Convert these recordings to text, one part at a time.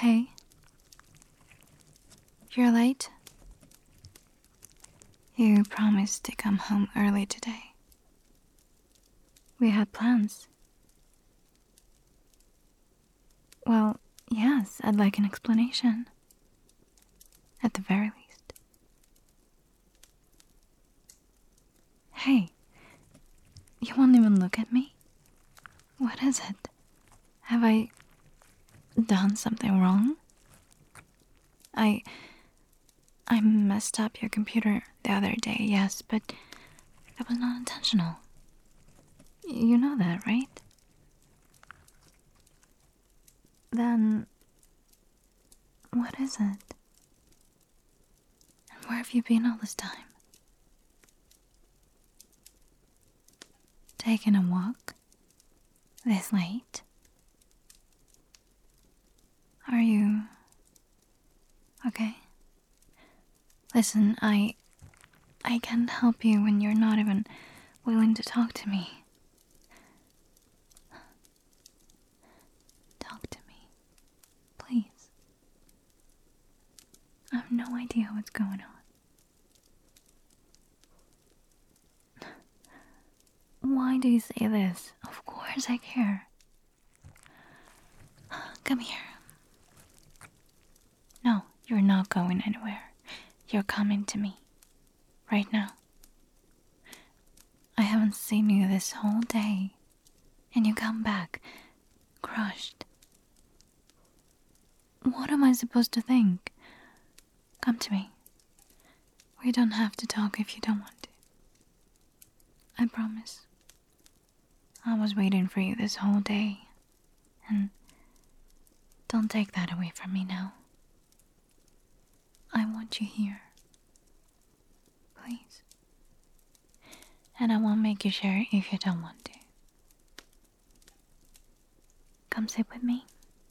Hey, you're late? You promised to come home early today. We had plans. Well, yes, I'd like an explanation. At the very least. Hey, you won't even look at me? What is it? Have I done something wrong? I messed up your computer the other day, yes, but it was not intentional. You know that, right? Then what is it? And where have you been all this time? Taking a walk? This late? Are you okay? Listen, I can't help you when you're not even willing to talk to me. Talk to me. Please. I have no idea what's going on. Why do you say this? Of course I care. Come here. No, you're not going anywhere. You're coming to me. Right now. I haven't seen you this whole day. And you come back, crushed. What am I supposed to think? Come to me. We don't have to talk if you don't want to. I promise. I was waiting for you this whole day. And don't take that away from me now. I want you here. Please. And I won't make you share if you don't want to. Come sit with me.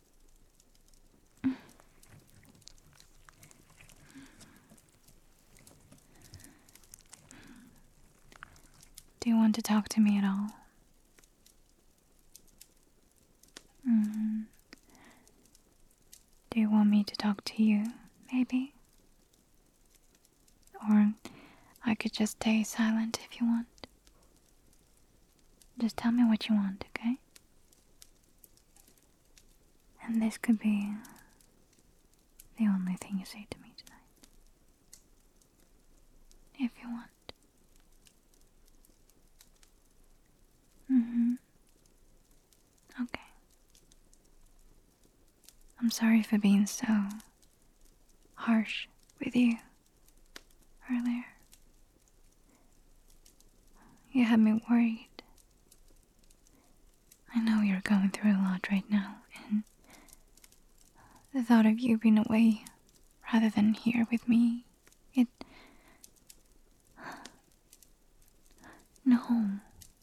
Do you want to talk to me at all? Do you want me to talk to you, maybe? Or I could just stay silent if you want. Just tell me what you want, okay? And this could be the only thing you say to me tonight. If you want. Okay. I'm sorry for being so harsh with you earlier. You had me worried. I know you're going through a lot right now, and the thought of you being away rather than here with me, No.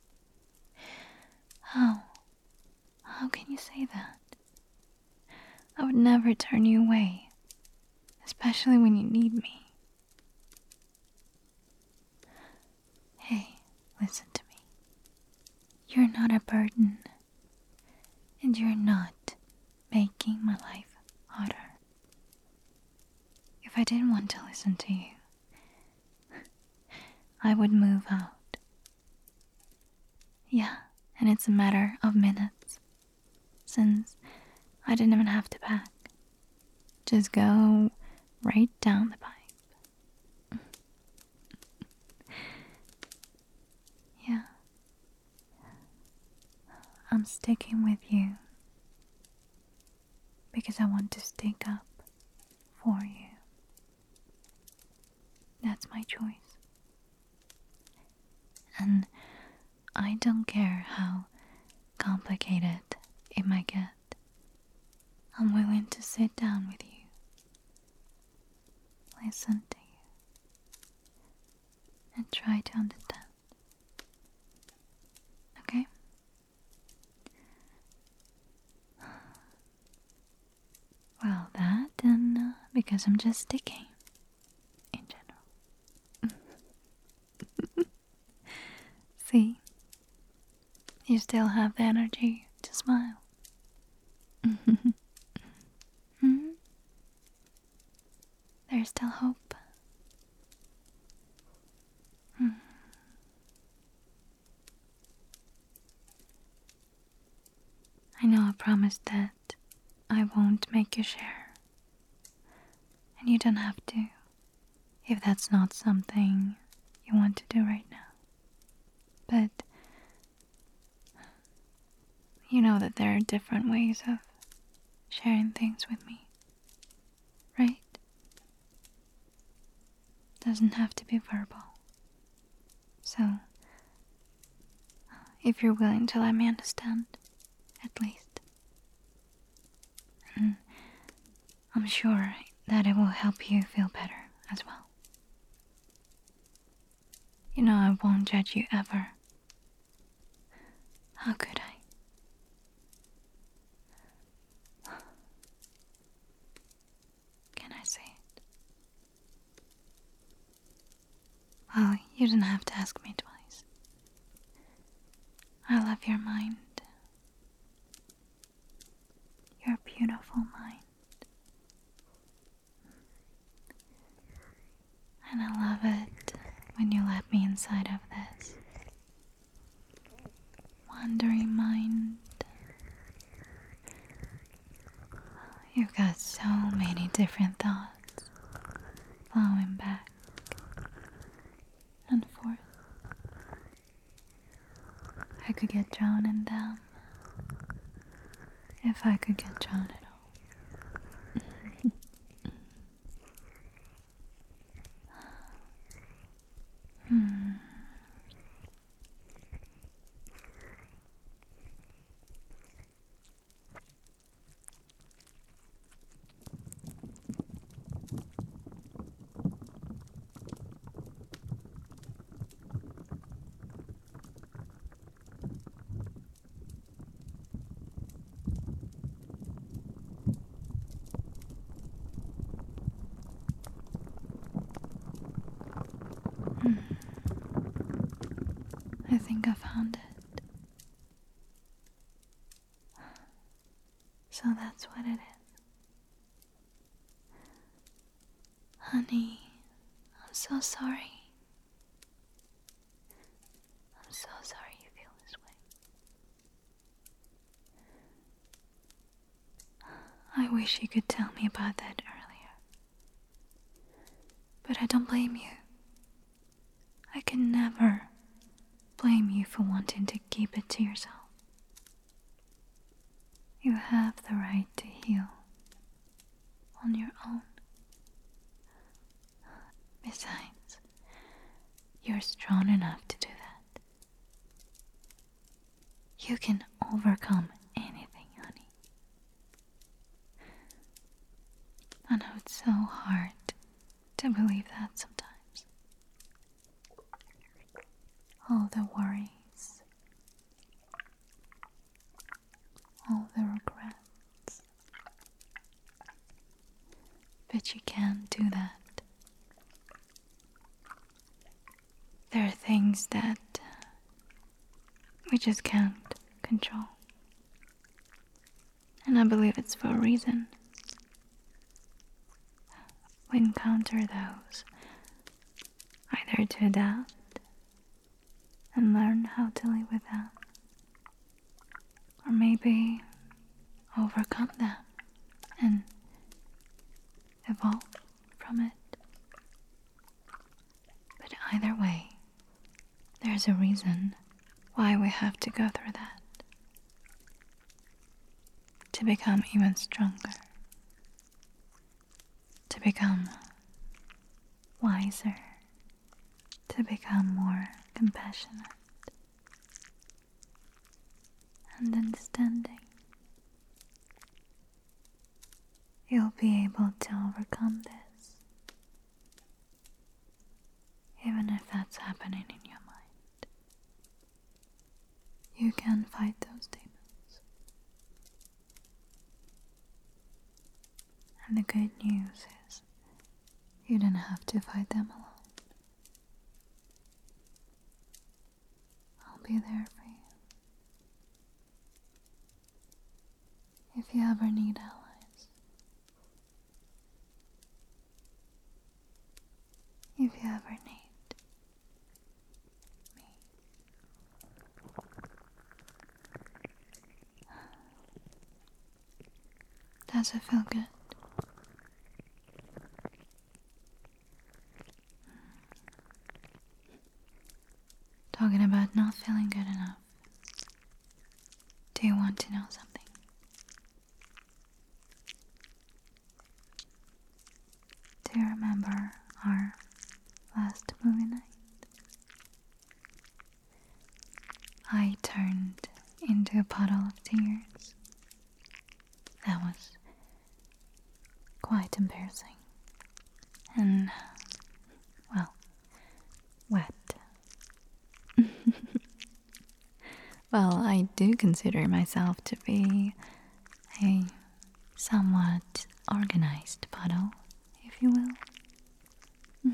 How? How can you say that? I would never turn you away, especially when you need me. Hey, listen to me. You're not a burden, and you're not making my life harder. If I didn't want to listen to you, I would move out. Yeah, and it's a matter of minutes, since I didn't even have to pack. Just go right down the pipe. Yeah. I'm sticking with you because I want to stick up for you. That's my choice. And I don't care how complicated it might get. I'm willing to sit down with you, listen to you, and try to understand. Okay? Well, that and because I'm just sticking in general. See? You still have the energy to smile. there's still hope. Hmm. I know I promised that I won't make you share. And you don't have to, if that's not something you want to do right now. But you know that there are different ways of sharing things with me, right? Doesn't have to be verbal. So, if you're willing to let me understand, at least, and I'm sure that it will help you feel better as well. You know I won't judge you ever. How could I? Can I say it? Well, you didn't have to ask me twice. I love your mind. Your beautiful mind. And I love it when you let me inside of this wandering mind. You've got so many different thoughts flowing back and forth. I could get drowned in them if I could get drowned at all. Hmm. I think I found it. So that's what it is. Honey, I'm so sorry. I'm so sorry you feel this way. I wish you could tell me about that earlier. But I don't blame you. I can never blame you for wanting to keep it to yourself. You have the right to heal on your own. Besides, you're strong enough to do that. You can overcome anything, honey. I know it's so hard to believe that sometimes. All the worries, all the regrets. But you can't do that. There are things that we just can't control. And I believe it's for a reason. We encounter those either to adapt and learn how to live with them, or maybe overcome them and evolve from it. But either way, there's a reason why we have to go through that. To become even stronger. To become wiser. To become more compassionate and understanding. You'll be able to overcome this, even if that's happening in your mind. You can fight those demons. And the good news is, you don't have to fight them alone. I'll be there for you. If you ever need allies. ever need me. Does it feel good? Talking about not feeling good enough. Do you want to know something? Do you remember our last movie night? I turned into a puddle of tears. That was quite embarrassing. And, well, wet. Well, I do consider myself to be a somewhat organized puddle, if you will.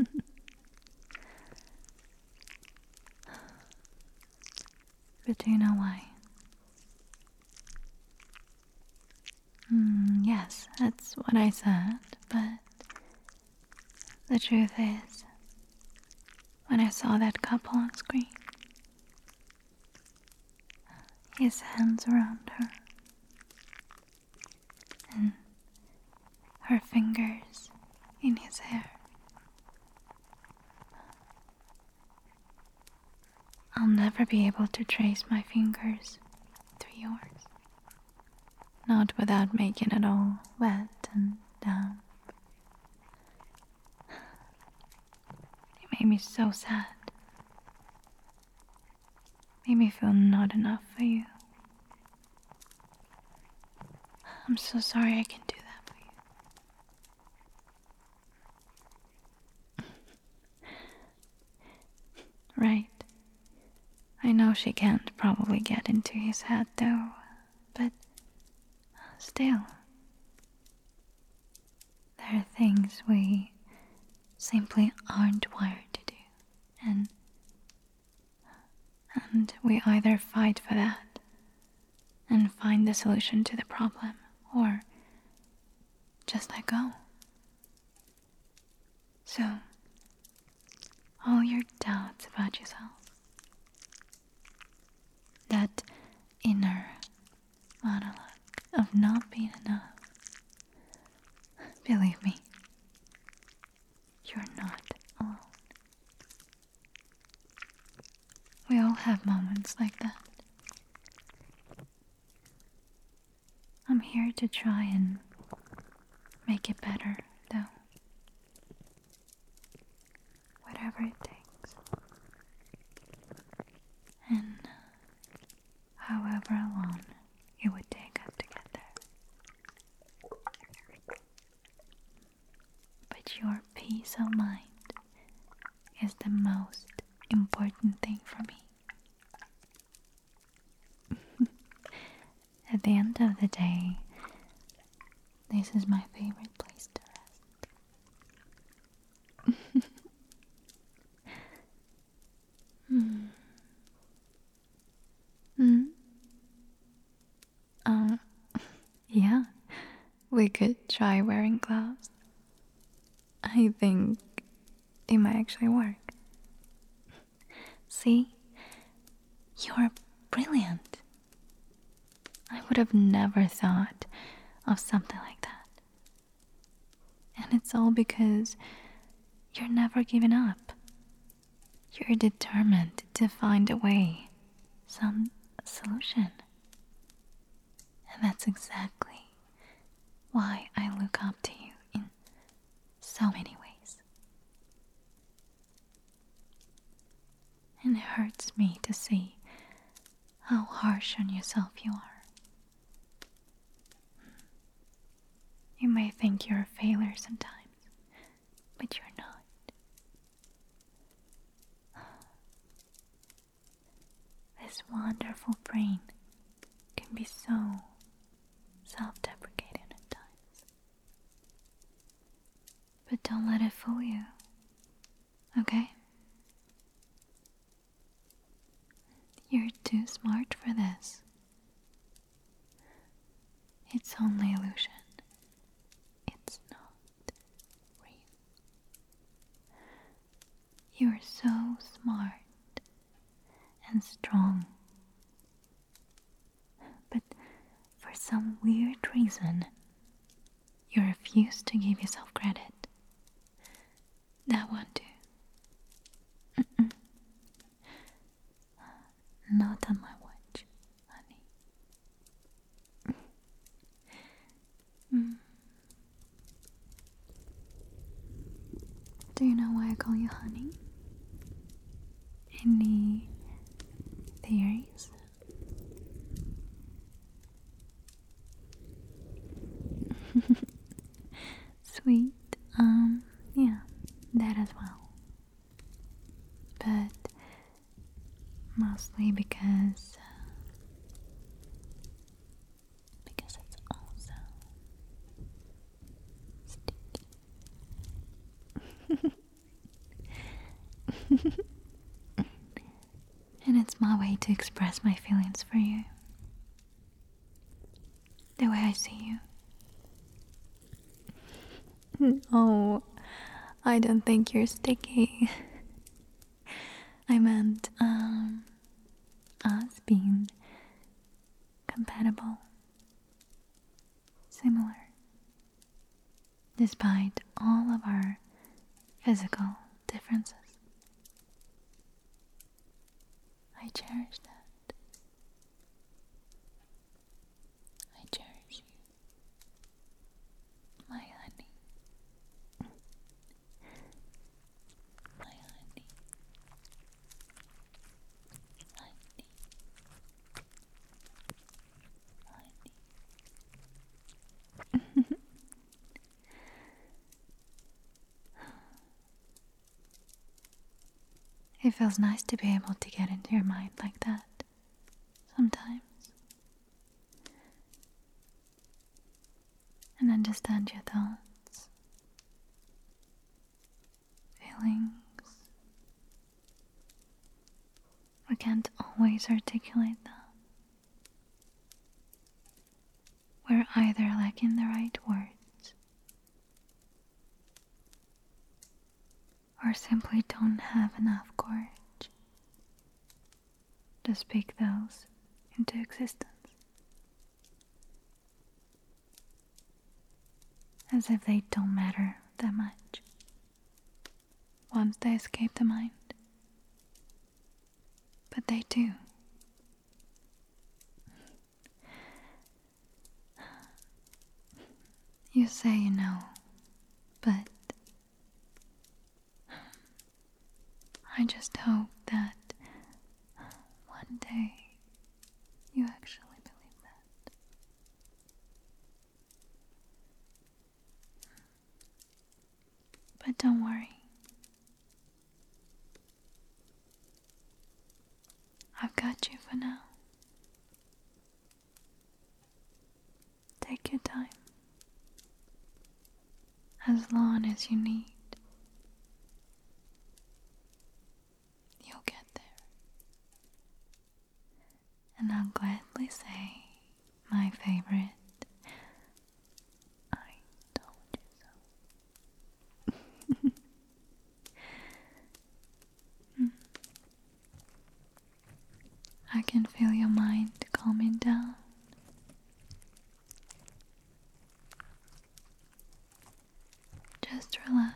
But do you know why? Yes, that's what I said, but the truth is, when I saw that couple on screen, his hands around her, and her fingers in his hair, I'll never be able to trace my fingers through yours. Not without making it all wet and damp. It made me so sad. Made me feel not enough for you. I'm so sorry I can do that for you. Right. I know she can't probably get into his head though, but still. There are things we simply aren't wired to do, and we either fight for that and find the solution to the problem, or just let go. So, all your doubts about yourself, that inner monologue of not being enough, believe me, you're not alone. We all have moments like that. I'm here to try and make it better, though. Whatever it takes. And however long it would take us to get there. But your peace of mind is the most important thing for me. At the end of the day, this is my favorite place to rest. Yeah, we could try wearing gloves. I think it might actually work. See? You're brilliant. I would have never thought of something like that. And it's all because you're never giving up. You're determined to find a way, some solution. And that's exactly why I look up to you in so many ways. And it hurts me to see how harsh on yourself you are. You may think you're a failure sometimes, but you're not. This wonderful brain can be so self-deprecating at times. But don't let it fool you, okay? You're too smart for this. It's only illusion. It's not real. You're so smart and strong. But for some weird reason, you refuse to give yourself credit. That one too. Not on my watch, honey. Do you know why I call you honey? Any theories? Sweet, yeah, that as well. But mostly because it's also sticky. And it's my way to express my feelings for you. The way I see you. Oh, I don't think you're sticky. I meant, us being compatible. Similar. Despite all of our physical differences. I cherish that. I cherish you, my honey. My honey. Honey. Honey. It feels nice to be able to get into your mind like that sometimes and understand your thoughts, feelings. We can't always articulate them. We're either lacking the right words or simply don't have enough courage to speak those into existence. As if they don't matter that much once they escape the mind. But they do. You say you know, but I just hope that one day you actually believe that. But don't worry. I've got you for now. Take your time. As long as you need. You'll get there. And I'll gladly say my favorite, I told you so. I can feel your mind calming down. Just relax.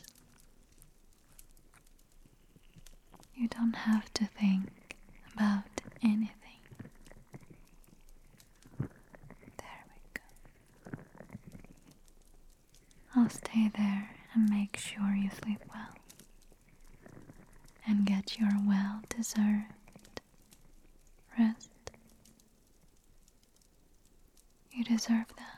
You don't have to think about anything. There we go. I'll stay there and make sure you sleep well and get your well-deserved rest. You deserve that.